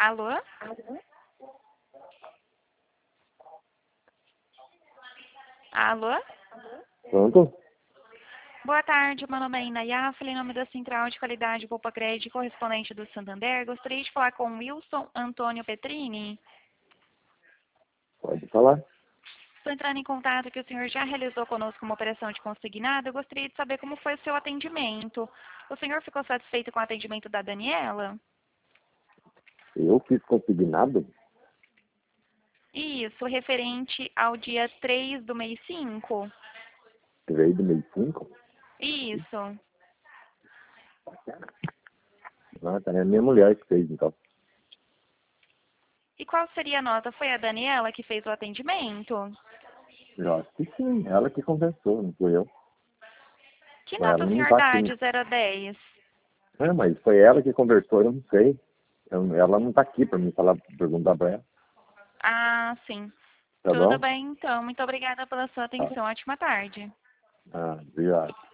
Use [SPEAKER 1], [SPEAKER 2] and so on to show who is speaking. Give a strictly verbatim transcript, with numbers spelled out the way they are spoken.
[SPEAKER 1] Alô? Alô?
[SPEAKER 2] Pronto?
[SPEAKER 1] Boa tarde, meu nome é Inayá, falei em nome da Central de Qualidade Poupa Crédito, correspondente do Santander. Gostaria de falar com Wilson Antônio Petrini.
[SPEAKER 2] Pode falar.
[SPEAKER 1] Estou entrando em contato que o senhor já realizou conosco uma operação de consignado. Eu gostaria de saber como foi o seu atendimento. O senhor ficou satisfeito com o atendimento da Daniela?
[SPEAKER 2] Eu fiz consignado?
[SPEAKER 1] Isso, referente ao dia três do mês cinco.
[SPEAKER 2] três do mês cinco?
[SPEAKER 1] Isso.
[SPEAKER 2] Ah, tá. É a minha mulher que fez, então.
[SPEAKER 1] E qual seria a nota? Foi a Daniela que fez o atendimento?
[SPEAKER 2] Eu acho que sim. Ela que conversou, não fui eu.
[SPEAKER 1] Que
[SPEAKER 2] Mas
[SPEAKER 1] nota
[SPEAKER 2] ela
[SPEAKER 1] o
[SPEAKER 2] não
[SPEAKER 1] senhor
[SPEAKER 2] tá
[SPEAKER 1] dá
[SPEAKER 2] aqui.
[SPEAKER 1] de zero a dez?
[SPEAKER 2] É, mas foi ela que conversou, eu não sei. Eu- ela não tá aqui pra me falar, perguntar pra ela.
[SPEAKER 1] Ah, sim.
[SPEAKER 2] Tá
[SPEAKER 1] Tudo
[SPEAKER 2] bom?
[SPEAKER 1] bem, então. Muito obrigada pela sua
[SPEAKER 2] Ah,
[SPEAKER 1] atenção. Ótima tarde.
[SPEAKER 2] ah, obrigado.